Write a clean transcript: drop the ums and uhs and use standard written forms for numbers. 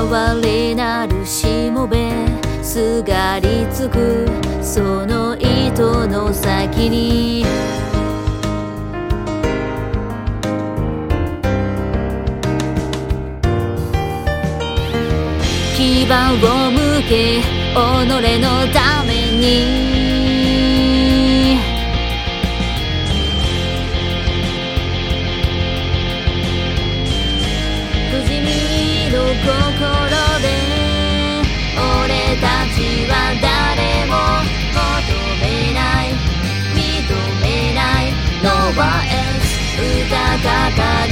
哀れなるしもべすがりつくその糸の先に牙を向け己のために不死身の心で俺たちは誰も求めない認めないノーバエス歌抱え